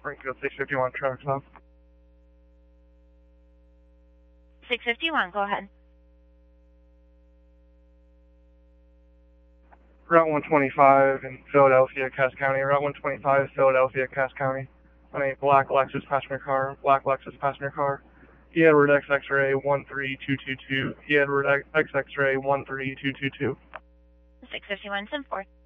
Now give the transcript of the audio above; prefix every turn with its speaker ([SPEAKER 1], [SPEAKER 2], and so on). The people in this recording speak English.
[SPEAKER 1] Springfield 651 traffic stop.
[SPEAKER 2] 651, go ahead.
[SPEAKER 1] Route 125 in Philadelphia, Cass County. Route 125, Philadelphia, Cass County. On a black Lexus passenger car. E. Edward X X-ray 13222. E. Edward X X-ray 13222.
[SPEAKER 2] 651, 10-4.